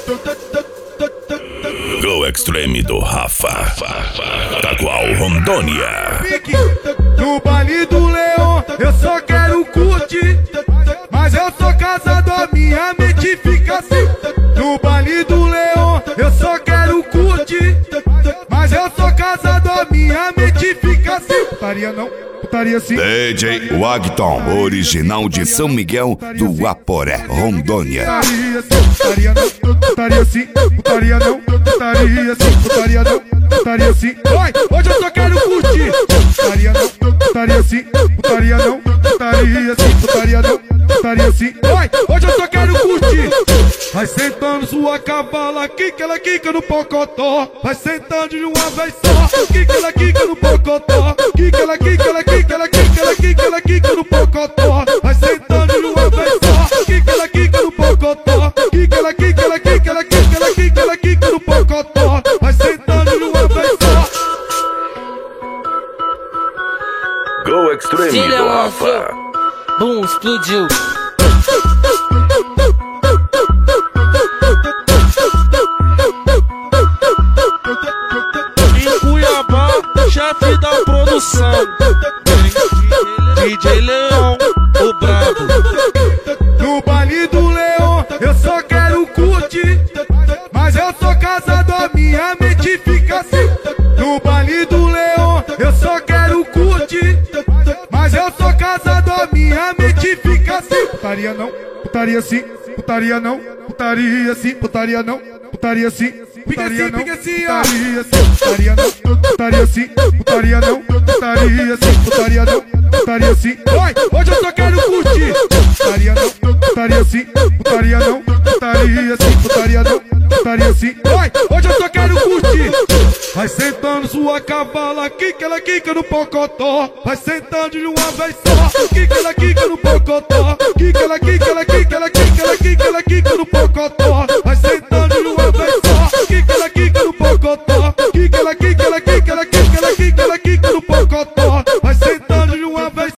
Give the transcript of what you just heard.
Go Extreme do Rafa, Taqual, Rondônia. No baile do Leão, eu só quero curtir, mas eu sou casado, a minha mente fica assim. No baile do Leão, eu só quero curtir, mas eu sou casado, a minha mente fica assim. Putaria não, putaria sim. DJ Wagton, original de São Miguel do Aporé, Rondônia. Putaria não, putaria sim, putaria não, putaria sim, putaria não, putaria sim. Vai, hoje eu só quero curtir. Putaria não, putaria sim, putaria não, putaria sim, putaria não, putaria sim. Vai, hoje eu só quero curtir. Vai sentando sua cavala, quica, ela quica no pocotó. Vai sentando de uma vez só, quica, ela quica no pocotó. Quica, ela quica, ela quica, ela quica, ela quica, ela quica no pocotó. Vai sentando de uma vez só, quica, ela quica no pocotó. Quica, ela quica, ela quica, ela quica, ela quica, ela quica no pocotó. Vai sentando de uma vez só. Go Extreme do Rafa. Boom, explodiu. Em Cuiabá, chefe da produção, DJ Leão, o brabo. No baile do Leão, eu só quero curtir, mas eu sou casado, a minha mente fica assim. No baile do Leão, eu só quero curtir, mas eu sou casado, a minha mente fica assim. Putaria não, putaria sim, putaria não, putaria sim, putaria não, putaria sim. Putaria não, putaria sim, putaria não, putaria sim, putaria não, putaria sim, putaria não, putaria sim. Vai, hoje eu só quero curtir. Putaria não, putaria sim, putaria não, putaria sim, putaria não, putaria sim. Vai, hoje eu só quero curtir. Vai sentando sua cavala, quica, ela quica no pocotó. Vai sentando de uma vez só, quica, ela quica no pocotó. Quica, ela quica, ela quica, ela quica, ela quica, ela quica no pocotó.